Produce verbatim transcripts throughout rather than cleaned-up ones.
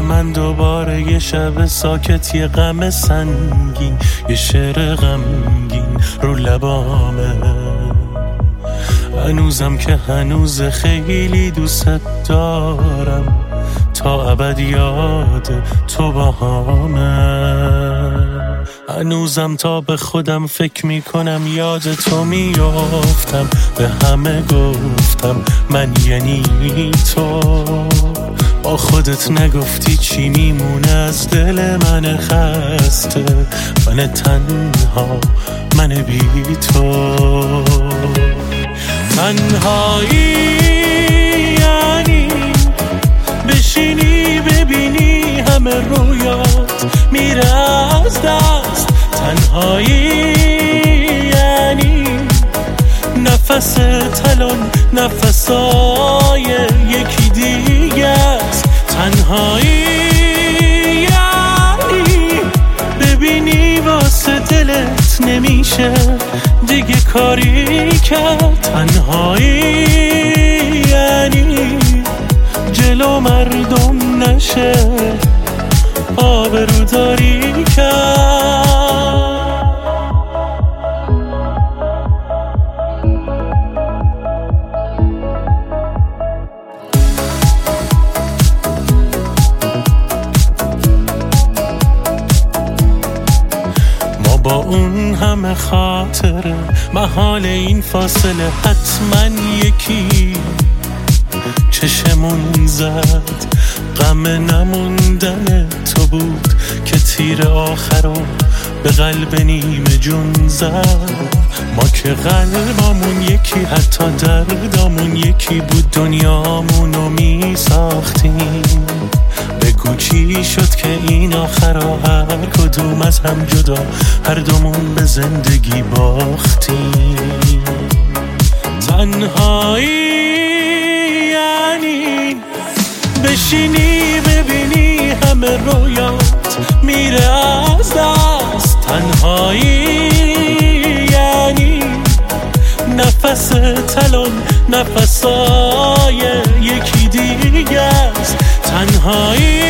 من دوباره یه شب ساکت، یه غم سنگین، یه شعر غمگین رو لبامه. هنوزم که هنوز خیلی دوست دارم، تا ابد یاد تو باهامه. هنوزم تا به خودم فکر میکنم یاد تو میافتم، به همه گفتم من یعنی تو. با خودت نگفتی چی میمونه از دل من خسته، من تنها، من بی تو. تنهایی یعنی بشینی ببینی همه رویات میره از دست. تنهایی یعنی نفس تلون نفسای یکی دیگه است. تنهایی یعنی ببینی واسه دلت نمیشه دیگه کاری کرد. تنهایی یعنی جلو مردم نشه آبروداری کرد. ما با اون همه خاطره محال این فاصله حتما یکی چشمون زد. غم نموندن تو بود که تیر آخرو به قلب نیمه جون زد. ما که قلبامون یکی، حتی دردامون یکی بود، دنیامونو می ساختیم. بگو چی شد که این آخرا هر کدوم از هم جدا، هر دومون به زندگی باختیم. تنهایی یعنی بشینی ببینی همه رویات میره از دست. تنهایی یعنی نفس تلون نفسای یکی دیگه است. تنهایی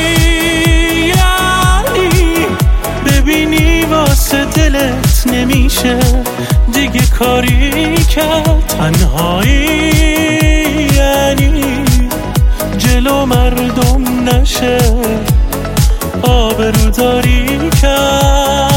یعنی ببینی واسه دلت نمیشه دیگه کاری کرد. تنهایی یعنی جلو مردم نشه آبروداری کرد.